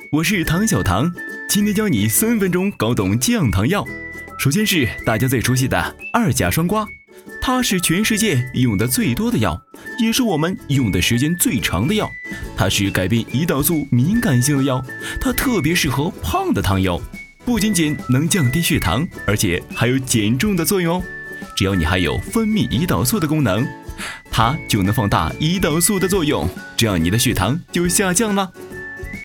我是唐小糖，今天教你3分钟搞懂降糖药。首先是大家最熟悉的2甲双胍，它是全世界用的最多的药，也是我们用的时间最长的药。它是改变胰岛素敏感性的药，它特别适合胖的糖友，不仅仅能降低血糖，而且还有减重的作用哦。只要你还有分泌胰岛素的功能，它就能放大胰岛素的作用，这样你的血糖就下降了。